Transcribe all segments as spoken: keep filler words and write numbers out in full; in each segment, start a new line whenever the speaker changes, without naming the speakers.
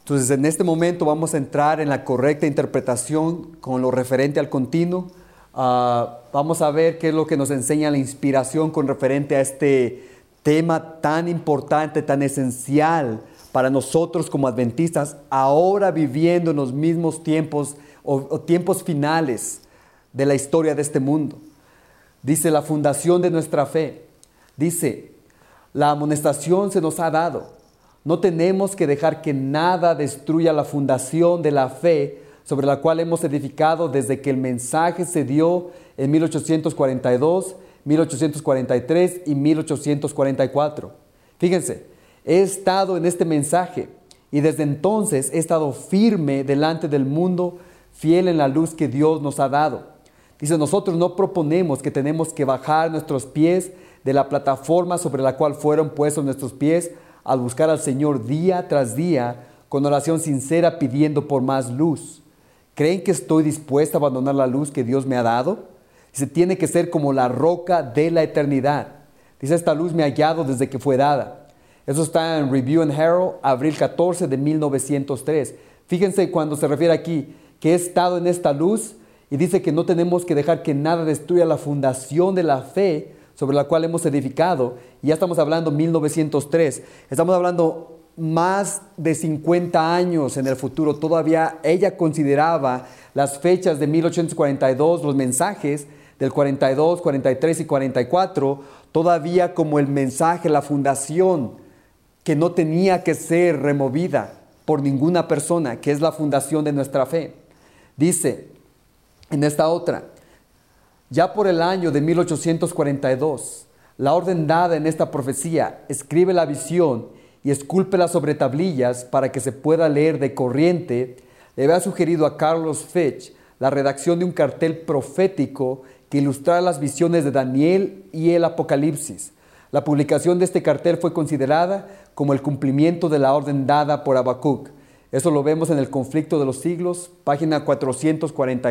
Entonces, en este momento vamos a entrar en la correcta interpretación con lo referente al continuo. Uh, vamos a ver qué es lo que nos enseña la inspiración con referente a este tema tan importante, tan esencial para nosotros como adventistas, ahora viviendo en los mismos tiempos o, o tiempos finales de la historia de este mundo. Dice la fundación de nuestra fe. Dice, la amonestación se nos ha dado. No tenemos que dejar que nada destruya la fundación de la fe sobre la cual hemos edificado desde que el mensaje se dio en mil ochocientos cuarenta y dos, mil ochocientos cuarenta y tres y mil ochocientos cuarenta y cuatro. Fíjense, he estado en este mensaje y desde entonces he estado firme delante del mundo, fiel en la luz que Dios nos ha dado. Dice, nosotros no proponemos que tenemos que bajar nuestros pies de la plataforma sobre la cual fueron puestos nuestros pies al buscar al Señor día tras día con oración sincera pidiendo por más luz. ¿Creen que estoy dispuesta a abandonar la luz que Dios me ha dado? Dice, tiene que ser como la roca de la eternidad. Dice, esta luz me ha hallado desde que fue dada. Eso está en Review and Herald, abril catorce de mil novecientos tres. Fíjense cuando se refiere aquí que he estado en esta luz y dice que no tenemos que dejar que nada destruya la fundación de la fe sobre la cual hemos edificado. Y ya estamos hablando mil novecientos tres. Estamos hablando más de cincuenta años en el futuro. Todavía ella consideraba las fechas de mil ochocientos cuarenta y dos, los mensajes del cuarenta y dos, cuarenta y tres y cuarenta y cuatro, todavía como el mensaje, la fundación que no tenía que ser removida por ninguna persona, que es la fundación de nuestra fe. Dice en esta otra, ya por el año de mil ochocientos cuarenta y dos, la orden dada en esta profecía, escribe la visión y escúlpela sobre tablillas para que se pueda leer de corriente, le había sugerido a Carlos Fitch la redacción de un cartel profético que ilustrara las visiones de Daniel y el Apocalipsis. La publicación de este cartel fue considerada como el cumplimiento de la orden dada por Habacuc. Eso lo vemos en el Conflicto de los Siglos, página cuatrocientos cuarenta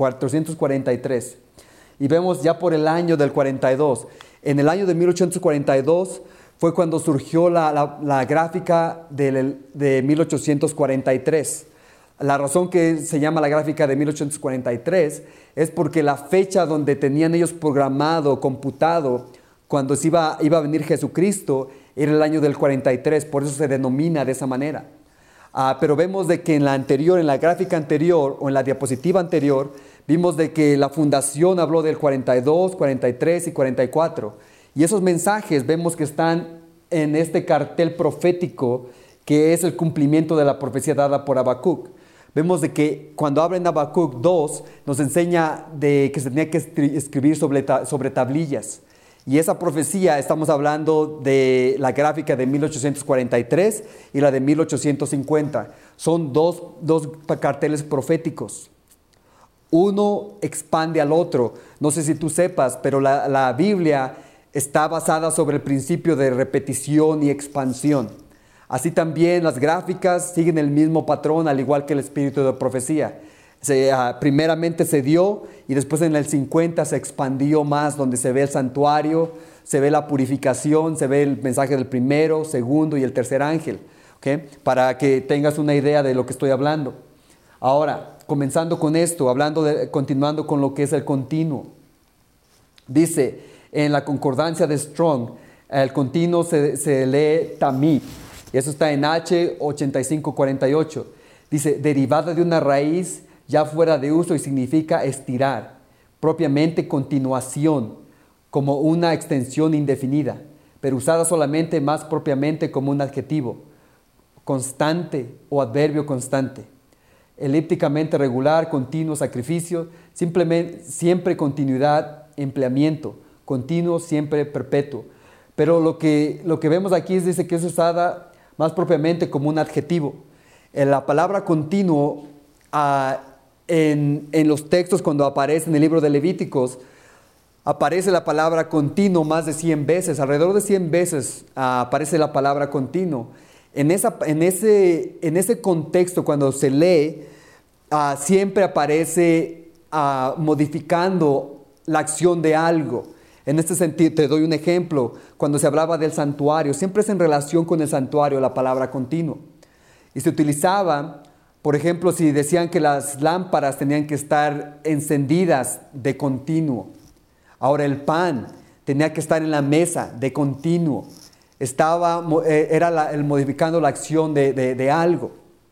y tres. Y vemos ya por el año del cuarenta y dos. En el año de mil ochocientos cuarenta y dos fue cuando surgió la, la, la gráfica de, de mil ochocientos cuarenta y tres. La razón que se llama la gráfica de mil ochocientos cuarenta y tres es porque la fecha donde tenían ellos programado, computado, cuando se iba, iba a venir Jesucristo, era el año del cuarenta y tres, por eso se denomina de esa manera. Ah, pero vemos de que en la anterior, en la gráfica anterior o en la diapositiva anterior, vimos de que la fundación habló del cuarenta y dos, cuarenta y tres y cuarenta y cuatro. Y esos mensajes vemos que están en este cartel profético que es el cumplimiento de la profecía dada por Habacuc. Vemos de que cuando habla en Habacuc dos, nos enseña de que se tenía que escribir sobre, sobre tablillas. Y esa profecía, estamos hablando de la gráfica de mil ochocientos cuarenta y tres y la de mil ochocientos cincuenta. Son dos, dos carteles proféticos. Uno expande al otro. No sé si tú sepas, pero la, la Biblia está basada sobre el principio de repetición y expansión. Así también las gráficas siguen el mismo patrón, al igual que el espíritu de profecía. Se, uh, primeramente se dio y después en el cincuenta se expandió más, donde se ve el santuario, se ve la purificación, se ve el mensaje del primero, segundo y el tercer ángel, ¿okay? Para que tengas una idea de lo que estoy hablando. Ahora, comenzando con esto, hablando de, continuando con lo que es el continuo. Dice en la concordancia de Strong, el continuo se, se lee tamid, y eso está en H ochenta y cinco cuarenta y ocho. Dice, derivada de una raíz ya fuera de uso y significa estirar, propiamente continuación, como una extensión indefinida, pero usada solamente más propiamente como un adjetivo, constante o adverbio constante. Elípticamente regular, continuo, sacrificio, simplemente, siempre continuidad, empleamiento, continuo, siempre perpetuo. Pero lo que, lo que vemos aquí es dice que es usada más propiamente como un adjetivo. En la palabra continuo, uh, en, en los textos cuando aparece en el libro de Levíticos, aparece la palabra continuo más de cien veces, alrededor de cien veces uh, aparece la palabra continuo. En, esa, en, ese, en ese contexto, cuando se lee, uh, siempre aparece uh, modificando la acción de algo. En este sentido, te doy un ejemplo. Cuando se hablaba del santuario, siempre es en relación con el santuario la palabra continuo. Y se utilizaba, por ejemplo, si decían que las lámparas tenían que estar encendidas de continuo. Ahora el pan tenía que estar en la mesa de continuo. Estaba, era la, el modificando la acción de, de, de algo.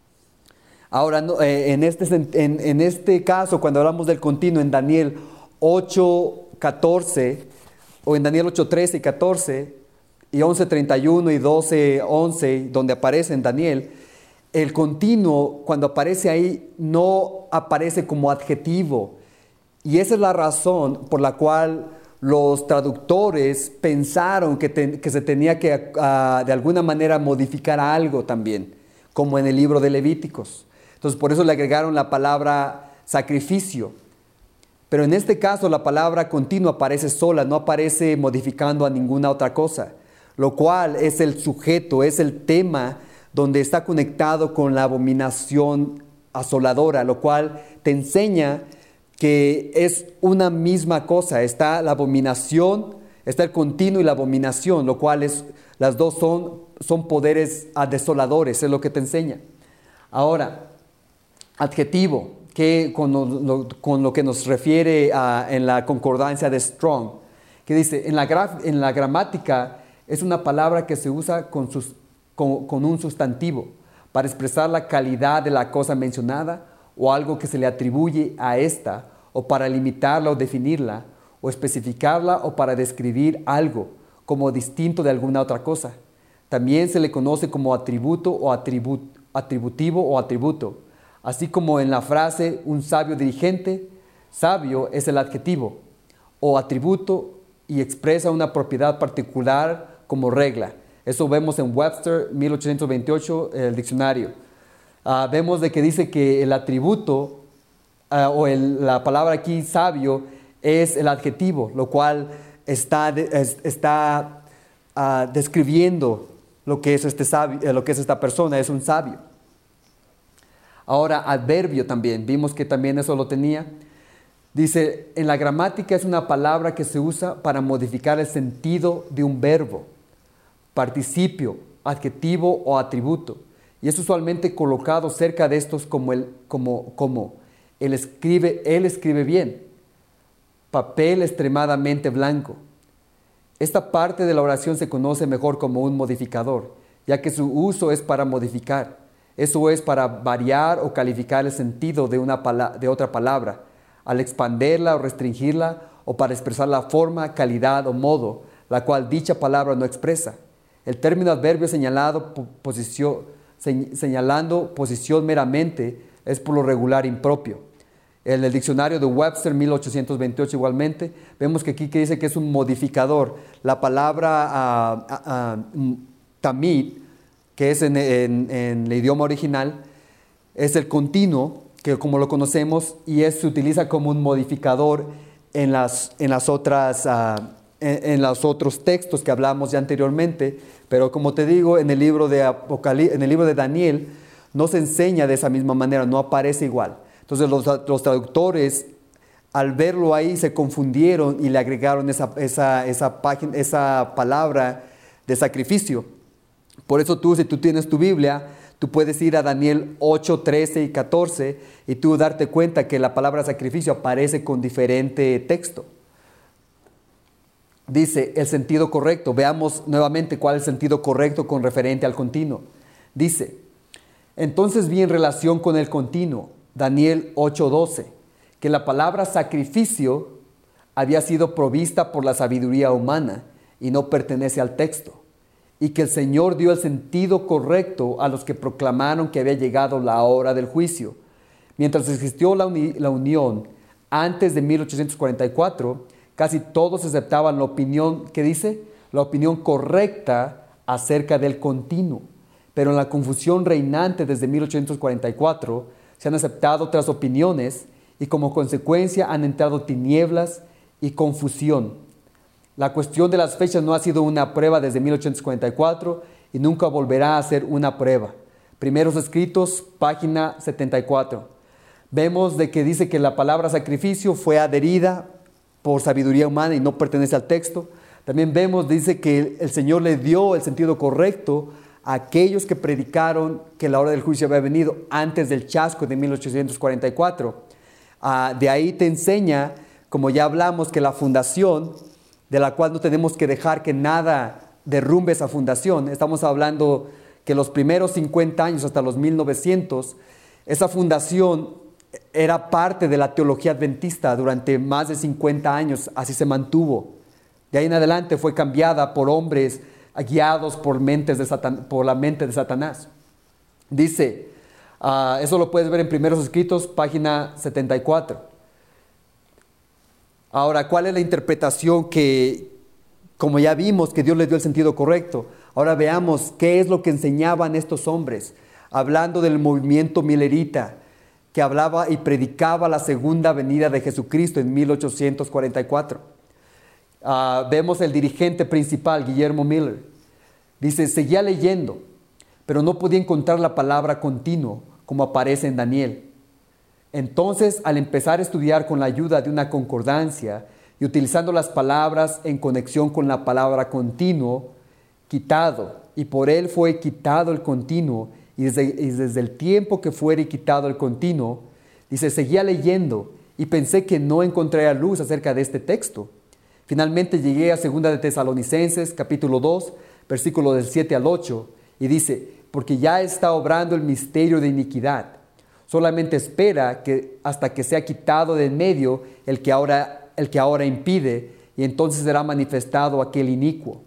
Ahora, no, eh, en, este, en, en este caso, cuando hablamos del continuo, en Daniel ocho catorce, o en Daniel ocho trece y catorce, y once treinta y uno y doce once, donde aparece en Daniel, el continuo, cuando aparece ahí, no aparece como adjetivo. Y esa es la razón por la cual los traductores pensaron que, te, que se tenía que uh, de alguna manera modificar algo también, como en el libro de Levíticos. Entonces por eso le agregaron la palabra sacrificio. Pero en este caso la palabra continuo aparece sola, no aparece modificando a ninguna otra cosa, lo cual es el sujeto, es el tema donde está conectado con la abominación asoladora, lo cual te enseña que es una misma cosa. Está la abominación, está el continuo y la abominación, lo cual es, las dos son, son poderes desoladores, es lo que te enseña. Ahora, adjetivo, que con lo, con lo que nos refiere a, en la concordancia de Strong, que dice, en la, graf, en la gramática es una palabra que se usa con, sus, con, con un sustantivo para expresar la calidad de la cosa mencionada o algo que se le atribuye a esta, o para limitarla o definirla, o especificarla o para describir algo como distinto de alguna otra cosa. También se le conoce como atributo o atribu- atributivo o atributo. Así como en la frase un sabio dirigente, sabio es el adjetivo o atributo y expresa una propiedad particular como regla. Eso vemos en Webster mil ochocientos veintiocho, el diccionario. Uh, vemos de que dice que el atributo uh, o el, la palabra aquí sabio es el adjetivo, lo cual está, de, es, está uh, describiendo lo que es este sabio, eh, lo que es esta persona, es un sabio. Ahora, adverbio también, vimos que también eso lo tenía. Dice, en la gramática es una palabra que se usa para modificar el sentido de un verbo, participio, adjetivo o atributo. Y es usualmente colocado cerca de estos como, el, como, como él, escribe, él escribe bien, papel extremadamente blanco. Esta parte de la oración se conoce mejor como un modificador, ya que su uso es para modificar. Eso es para variar o calificar el sentido de, una pala- de otra palabra, al expanderla o restringirla, o para expresar la forma, calidad o modo, la cual dicha palabra no expresa. El término adverbio señalado, posición, se, señalando posición meramente es por lo regular impropio. En el diccionario de Webster mil ochocientos veintiocho igualmente, vemos que aquí que dice que es un modificador. La palabra uh, uh, uh, tamid, que es en, en, en el idioma original, es el continuo, que como lo conocemos, y es, se utiliza como un modificador en, las, en, las otras, uh, en, en los otros textos que hablamos ya anteriormente, pero como te digo, en el libro de, Apocalip- en el libro de Daniel no se enseña de esa misma manera, no aparece igual. Entonces los, los traductores, al verlo ahí, se confundieron y le agregaron esa, esa, esa, página, esa palabra de sacrificio. Por eso tú, si tú tienes tu Biblia, tú puedes ir a Daniel ocho, trece y catorce y tú darte cuenta que la palabra sacrificio aparece con diferente texto. Dice el sentido correcto. Veamos nuevamente cuál es el sentido correcto con referente al continuo. Dice, entonces vi en relación con el continuo, Daniel ocho doce, que la palabra sacrificio había sido provista por la sabiduría humana y no pertenece al texto, y que el Señor dio el sentido correcto a los que proclamaron que había llegado la hora del juicio. Mientras existió la, uni- la unión antes de mil ochocientos cuarenta y cuatro, casi todos aceptaban la opinión, ¿qué dice? La opinión correcta acerca del continuo. Pero en la confusión reinante desde mil ochocientos cuarenta y cuatro, se han aceptado otras opiniones y como consecuencia han entrado tinieblas y confusión. La cuestión de las fechas no ha sido una prueba desde mil ochocientos cuarenta y cuatro y nunca volverá a ser una prueba. Primeros escritos, página setenta y cuatro. Vemos de que dice que la palabra sacrificio fue adherida por sabiduría humana y no pertenece al texto. También vemos, dice que el Señor le dio el sentido correcto a aquellos que predicaron que la hora del juicio había venido antes del chasco de mil ochocientos cuarenta y cuatro. Uh, de ahí te enseña, como ya hablamos, que la fundación, de la cual no tenemos que dejar que nada derrumbe esa fundación. Estamos hablando que los primeros cincuenta años hasta los mil novecientos, esa fundación era parte de la teología adventista durante más de cincuenta años, así se mantuvo. De ahí en adelante fue cambiada por hombres guiados por, mentes de Satan- por la mente de Satanás. Dice, uh, eso lo puedes ver en Primeros Escritos, página setenta y cuatro. Ahora, ¿cuál es la interpretación que, como ya vimos, que Dios les dio el sentido correcto? Ahora veamos qué es lo que enseñaban estos hombres, hablando del movimiento milerita, que hablaba y predicaba la segunda venida de Jesucristo en mil ochocientos cuarenta y cuatro. Uh, vemos el dirigente principal, Guillermo Miller. Dice, seguía leyendo, pero no podía encontrar la palabra continuo, como aparece en Daniel. Entonces, al empezar a estudiar con la ayuda de una concordancia y utilizando las palabras en conexión con la palabra continuo, quitado, y por él fue quitado el continuo, y desde, y desde el tiempo que fuere quitado el continuo, dice, seguía leyendo y pensé que no encontraría luz acerca de este texto. Finalmente llegué a segunda de Tesalonicenses, capítulo dos, versículo del siete al ocho, y dice, porque ya está obrando el misterio de iniquidad. Solamente espera que hasta que sea quitado de en medio el que ahora, el que ahora impide, y entonces será manifestado aquel inicuo.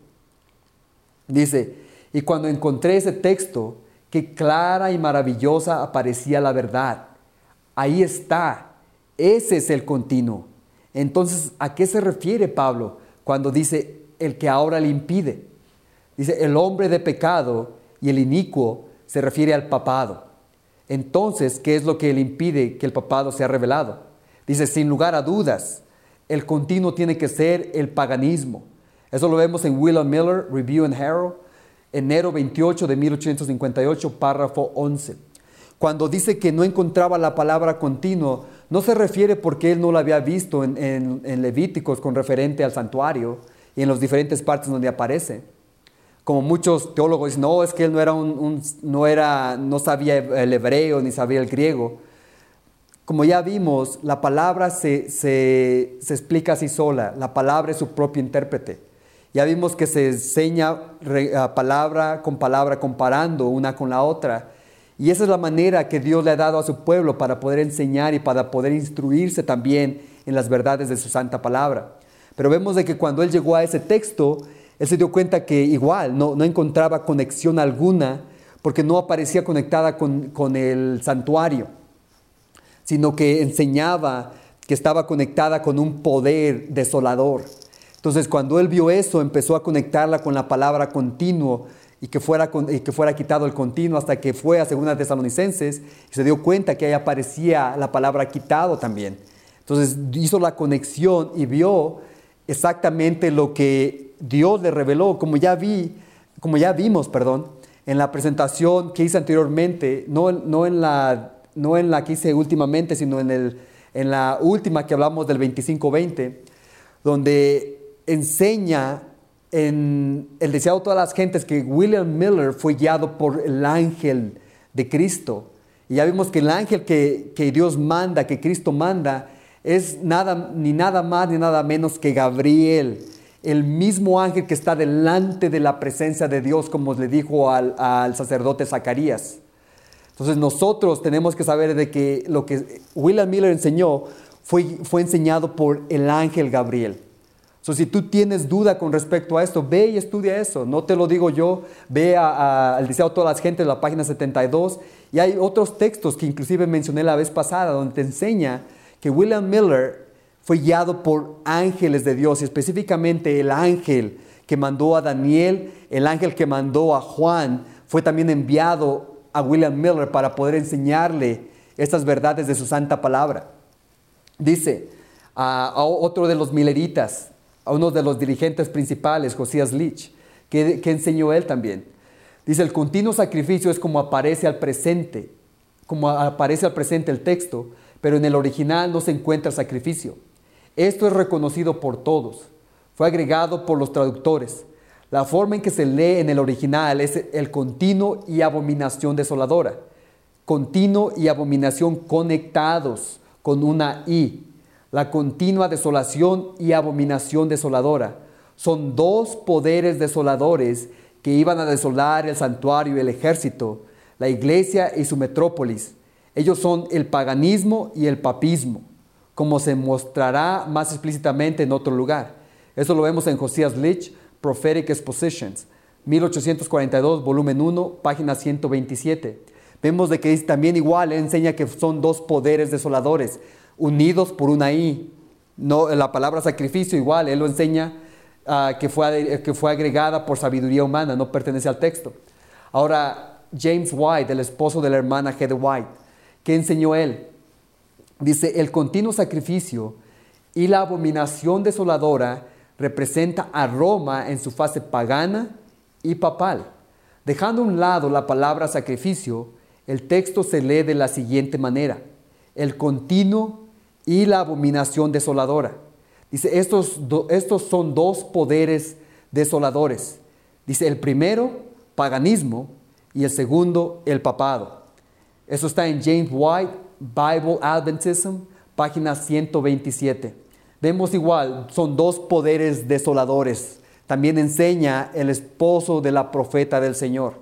Dice, y cuando encontré ese texto, qué clara y maravillosa aparecía la verdad. Ahí está, ese es el continuo. Entonces, ¿a qué se refiere Pablo cuando dice el que ahora le impide? Dice, el hombre de pecado y el inicuo se refiere al papado. Entonces, ¿qué es lo que le impide que el papado sea revelado? Dice, sin lugar a dudas, el continuo tiene que ser el paganismo. Eso lo vemos en William Miller, Review and Herald, enero veintiocho de mil ochocientos cincuenta y ocho, párrafo once. Cuando dice que no encontraba la palabra continuo, no se refiere porque él no la había visto en, en, en Levíticos con referente al santuario y en las diferentes partes donde aparece. Como muchos teólogos dicen, no, es que él no, era un, un, no, era, no sabía el hebreo ni sabía el griego. Como ya vimos, la palabra se, se, se explica así sola, la palabra es su propio intérprete. Ya vimos que se enseña re, uh, palabra con palabra comparando una con la otra. Y esa es la manera que Dios le ha dado a su pueblo para poder enseñar y para poder instruirse también en las verdades de su santa palabra. Pero vemos de que cuando él llegó a ese texto, él se dio cuenta que igual no, no encontraba conexión alguna porque no aparecía conectada con, con el santuario, sino que enseñaba que estaba conectada con un poder desolador. Entonces, cuando él vio eso, empezó a conectarla con la palabra continuo y que fuera, y que fuera quitado el continuo hasta que fue a segunda Tesalonicenses y se dio cuenta que ahí aparecía la palabra quitado también. Entonces, hizo la conexión y vio exactamente lo que Dios le reveló, como ya vi, como ya vimos, perdón, en la presentación que hice anteriormente, no, no, en, la, no en la que hice últimamente, sino en, el, en la última que hablamos del veinticinco veinte, donde enseña en el deseado de todas las gentes que William Miller fue guiado por el ángel de Cristo. Y ya vimos que el ángel que, que Dios manda, que Cristo manda, es nada, ni nada más ni nada menos que Gabriel, el mismo ángel que está delante de la presencia de Dios, como le dijo al, al sacerdote Zacarías. Entonces nosotros tenemos que saber de que lo que William Miller enseñó fue, fue enseñado por el ángel Gabriel. So, si tú tienes duda con respecto a esto, ve y estudia eso. No te lo digo yo, ve a, a, al deseado de todas las gentes, la página setenta y dos, y hay otros textos que inclusive mencioné la vez pasada, donde te enseña que William Miller fue guiado por ángeles de Dios, y específicamente el ángel que mandó a Daniel, el ángel que mandó a Juan, fue también enviado a William Miller para poder enseñarle estas verdades de su santa palabra. Dice a, a otro de los mileritas, a uno de los dirigentes principales, Josías Leach, que, que enseñó él también. Dice, el continuo sacrificio es como aparece al presente, como aparece al presente el texto, pero en el original no se encuentra el sacrificio. Esto es reconocido por todos. Fue agregado por los traductores. La forma en que se lee en el original es el continuo y abominación desoladora. Continuo y abominación conectados con una I. La continua desolación y abominación desoladora. Son dos poderes desoladores que iban a desolar el santuario y el ejército, la iglesia y su metrópolis. Ellos son el paganismo y el papismo, como se mostrará más explícitamente en otro lugar. Eso lo vemos en Josias Litch, Prophetic Expositions, mil ochocientos cuarenta y dos, volumen uno, página ciento veintisiete. Vemos de que también igual él enseña que son dos poderes desoladores, unidos por una I. No, la palabra sacrificio igual, él lo enseña uh, que, fue, que fue agregada por sabiduría humana, no pertenece al texto. Ahora, James White, el esposo de la hermana Heather White, ¿qué enseñó él? Dice, el continuo sacrificio y la abominación desoladora representa a Roma en su fase pagana y papal. Dejando a un lado la palabra sacrificio, el texto se lee de la siguiente manera: el continuo y la abominación desoladora. Dice, estos, do, estos son dos poderes desoladores. Dice, el primero, paganismo, y el segundo, el papado. Eso está en James White, Bible Adventism, página ciento veintisiete. Vemos igual, son dos poderes desoladores. También enseña el esposo de la profeta del Señor.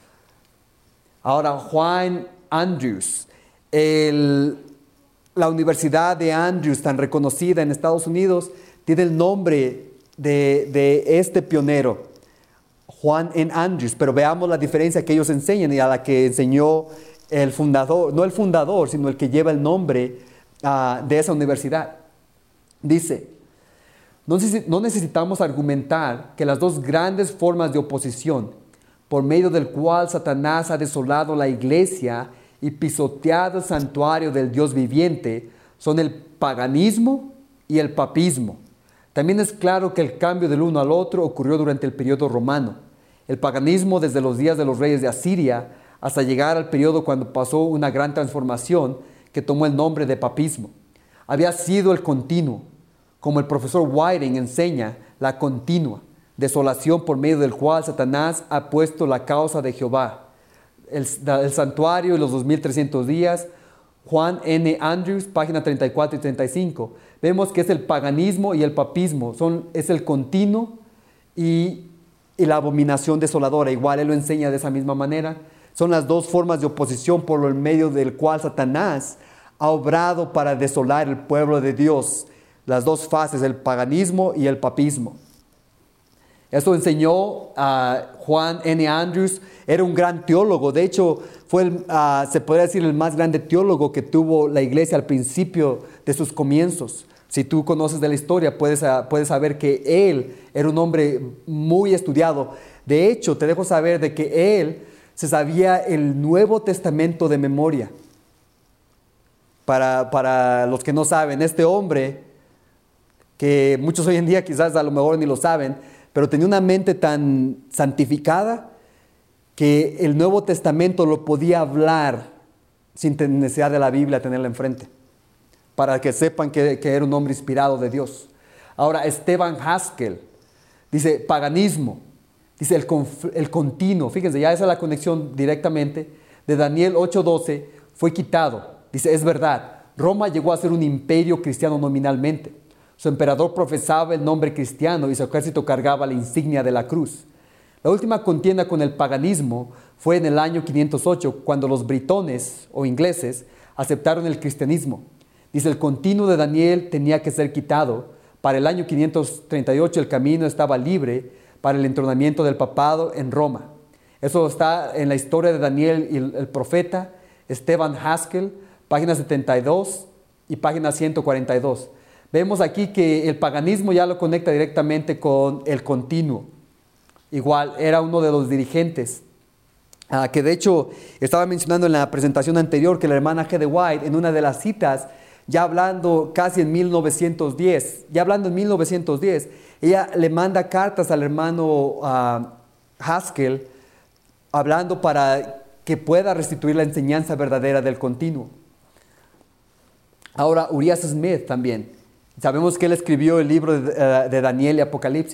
Ahora, Juan Andrews, el, la Universidad de Andrews, tan reconocida en Estados Unidos, tiene el nombre de, de este pionero, Juan N. Andrews. Pero veamos la diferencia que ellos enseñan y a la que enseñó el fundador, no el fundador, sino el que lleva el nombre uh, de esa universidad. Dice, no, no necesitamos argumentar que las dos grandes formas de oposición, por medio del cual Satanás ha desolado la iglesia y pisoteado el santuario del Dios viviente, son el paganismo y el papismo. También es claro que el cambio del uno al otro ocurrió durante el periodo romano. El paganismo desde los días de los reyes de Asiria hasta llegar al periodo cuando pasó una gran transformación que tomó el nombre de papismo. Había sido el continuo, como el profesor Whiting enseña, la continua desolación por medio del cual Satanás ha puesto la causa de Jehová. El, el santuario y los dos mil trescientos días, Juan N. Andrews, página treinta y cuatro y treinta y cinco. Vemos que es el paganismo y el papismo, son, es el continuo y, y la abominación desoladora. Igual él lo enseña de esa misma manera. Son las dos formas de oposición por el medio del cual Satanás ha obrado para desolar el pueblo de Dios. Las dos fases, el paganismo y el papismo. Esto enseñó a uh, Juan N. Andrews. Era un gran teólogo. De hecho, fue, el, uh, se podría decir, el más grande teólogo que tuvo la iglesia al principio de sus comienzos. Si tú conoces de la historia, puedes, uh, puedes saber que él era un hombre muy estudiado. De hecho, te dejo saber de que él se sabía el Nuevo Testamento de memoria. Para, para los que no saben, este hombre, que muchos hoy en día quizás a lo mejor ni lo saben, pero tenía una mente tan santificada que el Nuevo Testamento lo podía hablar sin necesidad de la Biblia tenerla enfrente, para que sepan que, que era un hombre inspirado de Dios. Ahora, Stephen Haskell dice paganismo, dice el, el continuo, fíjense, ya esa es la conexión directamente de Daniel ocho doce, fue quitado. Dice, es verdad, Roma llegó a ser un imperio cristiano nominalmente. Su emperador profesaba el nombre cristiano y su ejército cargaba la insignia de la cruz. La última contienda con el paganismo fue en el año quinientos ocho, cuando los britones o ingleses aceptaron el cristianismo. Dice, el continuo de Daniel tenía que ser quitado. Para el año quinientos treinta y ocho el camino estaba libre para el entronamiento del papado en Roma. Eso está en la historia de Daniel y el, el profeta, Stephen Haskell, página setenta y dos y página ciento cuarenta y dos. Vemos aquí que el paganismo ya lo conecta directamente con el continuo. Igual, era uno de los dirigentes, uh, que de hecho estaba mencionando en la presentación anterior que la hermana G. de White, en una de las citas, ya hablando casi en mil novecientos diez, ya hablando en mil novecientos diez, ella le manda cartas al hermano uh, Haskell, hablando para que pueda restituir la enseñanza verdadera del continuo. Ahora, Urias Smith también. Sabemos que él escribió el libro de, uh, de Daniel y Apocalipsis.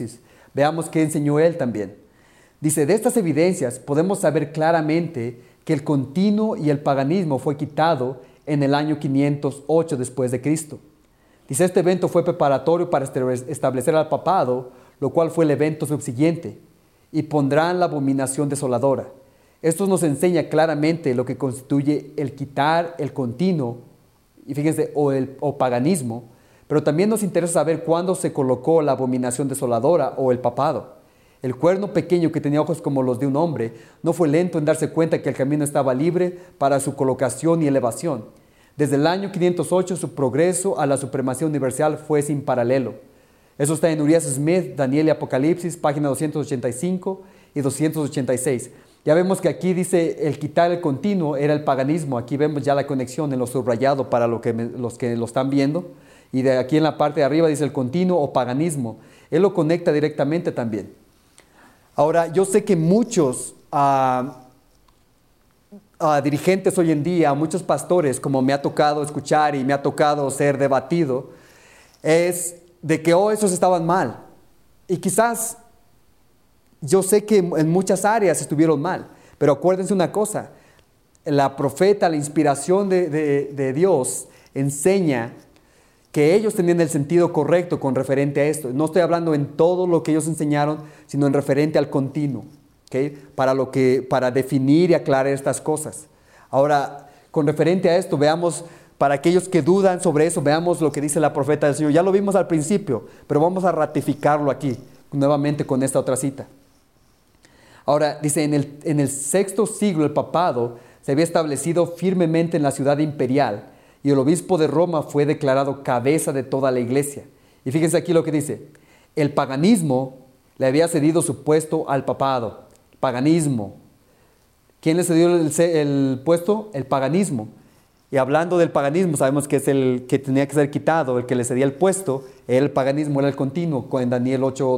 Veamos qué enseñó él también. Dice, de estas evidencias podemos saber claramente que el continuo y el paganismo fue quitado en el año quinientos ocho después de Cristo. Dice, este evento fue preparatorio para establecer al papado, lo cual fue el evento subsiguiente, y pondrán la abominación desoladora. Esto nos enseña claramente lo que constituye el quitar el continuo, y fíjense, o el o paganismo, pero también nos interesa saber cuándo se colocó la abominación desoladora o el papado. El cuerno pequeño que tenía ojos como los de un hombre no fue lento en darse cuenta que el camino estaba libre para su colocación y elevación. Desde el año quinientos ocho su progreso a la supremacía universal fue sin paralelo. Eso está en Urias Smith, Daniel y Apocalipsis, página doscientos ochenta y cinco y doscientos ochenta y seis. Ya vemos que aquí dice el quitar el continuo era el paganismo. Aquí vemos ya la conexión en lo subrayado para lo que me, los que lo están viendo. Y de aquí en la parte de arriba dice el continuo o paganismo. Él lo conecta directamente también. Ahora, yo sé que muchos uh, uh, dirigentes hoy en día, muchos pastores, como me ha tocado escuchar y me ha tocado ser debatido, es de que, oh, esos estaban mal. Y quizás yo sé que en muchas áreas estuvieron mal, pero acuérdense una cosa, la profeta, la inspiración de, de, de Dios enseña que ellos tenían el sentido correcto con referente a esto. No estoy hablando en todo lo que ellos enseñaron, sino en referente al continuo, ¿okay? Para, lo que, para definir y aclarar estas cosas. Ahora, con referente a esto, veamos, para aquellos que dudan sobre eso, veamos lo que dice la profeta del Señor. Ya lo vimos al principio, pero vamos a ratificarlo aquí, nuevamente con esta otra cita. Ahora, dice, en el, en el sexto siglo el papado se había establecido firmemente en la ciudad imperial, y el obispo de Roma fue declarado cabeza de toda la iglesia. Y fíjense aquí lo que dice. El paganismo le había cedido su puesto al papado. Paganismo. ¿Quién le cedió el, el puesto? El paganismo. Y hablando del paganismo, sabemos que es el que tenía que ser quitado, el que le cedía el puesto. El paganismo era el continuo, en Daniel ocho,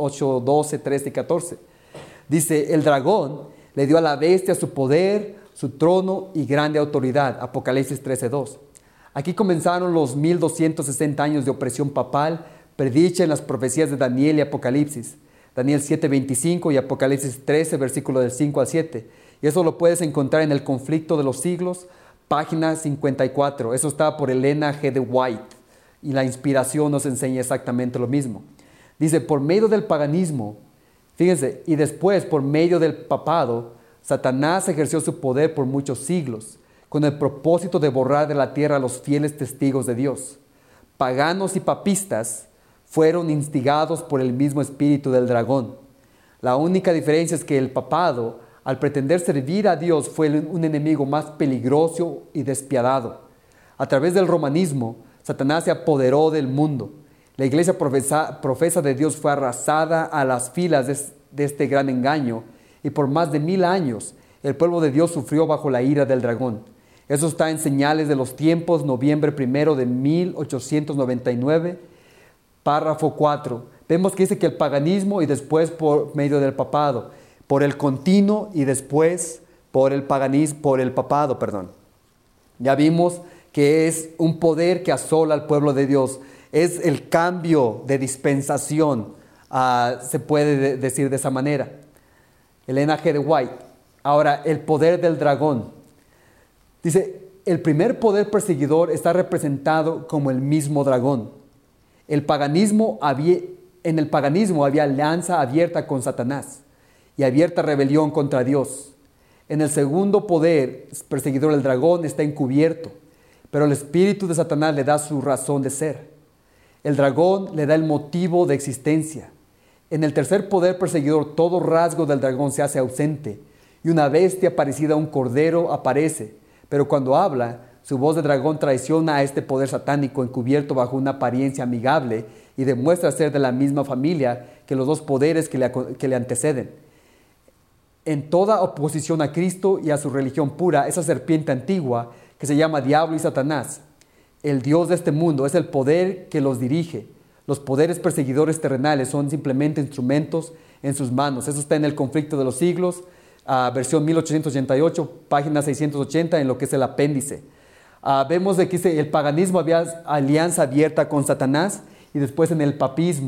doce, trece y catorce. Dice, el dragón le dio a la bestia su poder, su trono y grande autoridad. Apocalipsis trece, dos. Aquí comenzaron los mil doscientos sesenta años de opresión papal, predicha en las profecías de Daniel y Apocalipsis. Daniel siete, veinticinco y Apocalipsis trece, versículo del cinco al siete. Y eso lo puedes encontrar en El conflicto de los siglos, página cincuenta y cuatro. Eso está por Elena G. de White. Y la inspiración nos enseña exactamente lo mismo. Dice, por medio del paganismo, fíjense, y después por medio del papado, Satanás ejerció su poder por muchos siglos, con el propósito de borrar de la tierra a los fieles testigos de Dios. Paganos y papistas fueron instigados por el mismo espíritu del dragón. La única diferencia es que el papado, al pretender servir a Dios, fue un enemigo más peligroso y despiadado. A través del romanismo, Satanás se apoderó del mundo. La iglesia profesa, profesa de Dios fue arrasada a las filas de, de este gran engaño, y por más de mil años el pueblo de Dios sufrió bajo la ira del dragón. Eso está en Señales de los Tiempos, noviembre primero de mil ochocientos noventa y nueve, párrafo cuatro. Vemos que dice que el paganismo y después por medio del papado, por el continuo y después por el paganismo, por el papado, perdón. Ya vimos que es un poder que asola al pueblo de Dios. Es el cambio de dispensación, uh, se puede de- decir de esa manera. Elena G. de White. Ahora, el poder del dragón. Dice, el primer poder perseguidor está representado como el mismo dragón. El paganismo había, en el paganismo había alianza abierta con Satanás y abierta rebelión contra Dios. En el segundo poder perseguidor, el dragón, está encubierto, pero el espíritu de Satanás le da su razón de ser. El dragón le da el motivo de existencia. En el tercer poder perseguidor, todo rasgo del dragón se hace ausente y una bestia parecida a un cordero aparece. Pero cuando habla, su voz de dragón traiciona a este poder satánico encubierto bajo una apariencia amigable y demuestra ser de la misma familia que los dos poderes que le, que le anteceden. En toda oposición a Cristo y a su religión pura, esa serpiente antigua que se llama Diablo y Satanás, el Dios de este mundo, es el poder que los dirige. Los poderes perseguidores terrenales son simplemente instrumentos en sus manos. Eso está en El conflicto de los siglos, Uh, versión mil ochocientos ochenta y ocho, página seiscientos ochenta, en lo que es el apéndice. Uh, vemos de que el paganismo había alianza abierta con Satanás, y después en el papismo,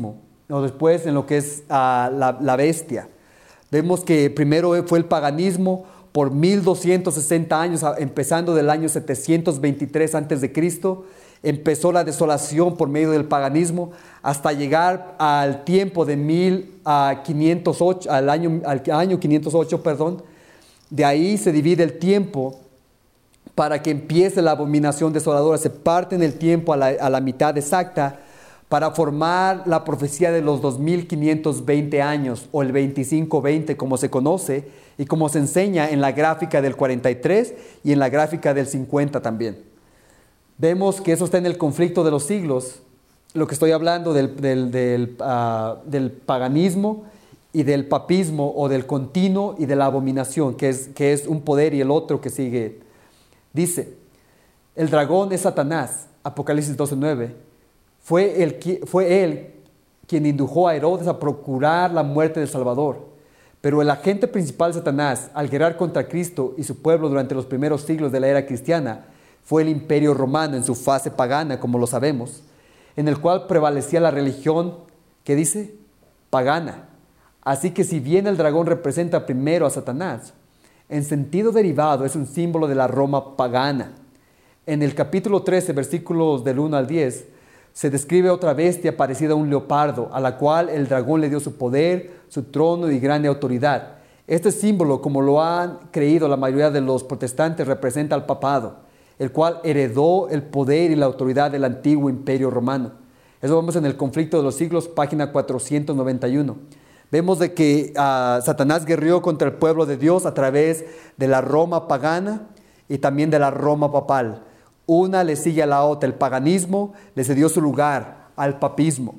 o después en lo que es uh, la, la bestia. Vemos que primero fue el paganismo por mil doscientos sesenta años, empezando del año setecientos veintitrés antes de Cristo. Empezó la desolación por medio del paganismo hasta llegar al tiempo de mil quinientos ocho, al año, al año quinientos ocho, perdón. De ahí se divide el tiempo para que empiece la abominación desoladora. Se parte en el tiempo a la, a la mitad exacta para formar la profecía de los dos mil quinientos veinte años, o el veinticinco veinte como se conoce, y como se enseña en la gráfica del cuarenta y tres y en la gráfica del cincuenta también. Vemos que eso está en el conflicto de los siglos, lo que estoy hablando del, del, del, uh, del paganismo y del papismo, o del continuo y de la abominación, que es, que es un poder y el otro que sigue. Dice, el dragón es Satanás, Apocalipsis doce nueve. Fue, el, fue él quien indujo a Herodes a procurar la muerte del Salvador. Pero el agente principal de Satanás, al guerrear contra Cristo y su pueblo durante los primeros siglos de la era cristiana, fue el imperio romano en su fase pagana, como lo sabemos, en el cual prevalecía la religión, ¿qué dice? Pagana. Así que si bien el dragón representa primero a Satanás, en sentido derivado es un símbolo de la Roma pagana. En el capítulo trece, versículos del uno al diez, se describe otra bestia parecida a un leopardo, a la cual el dragón le dio su poder, su trono y grande autoridad. Este símbolo, como lo han creído la mayoría de los protestantes, representa al papado, el cual heredó el poder y la autoridad del antiguo imperio romano. Eso vemos en el conflicto de los siglos, página cuatrocientos noventa y uno. Vemos de que uh, Satanás guerreó contra el pueblo de Dios a través de la Roma pagana y también de la Roma papal. Una le sigue a la otra. El paganismo le cedió su lugar al papismo.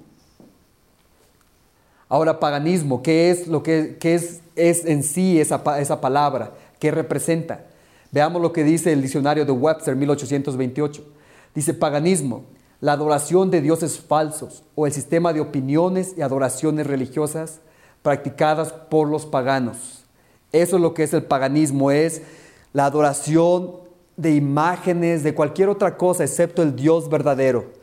Ahora, paganismo, ¿qué es lo que qué es, es en sí esa, esa palabra? ¿Qué representa? Veamos lo que dice el diccionario de Webster, mil ochocientos veintiocho. Dice, paganismo, la adoración de dioses falsos o el sistema de opiniones y adoraciones religiosas practicadas por los paganos. Eso es lo que es el paganismo, es la adoración de imágenes, de cualquier otra cosa excepto el Dios verdadero.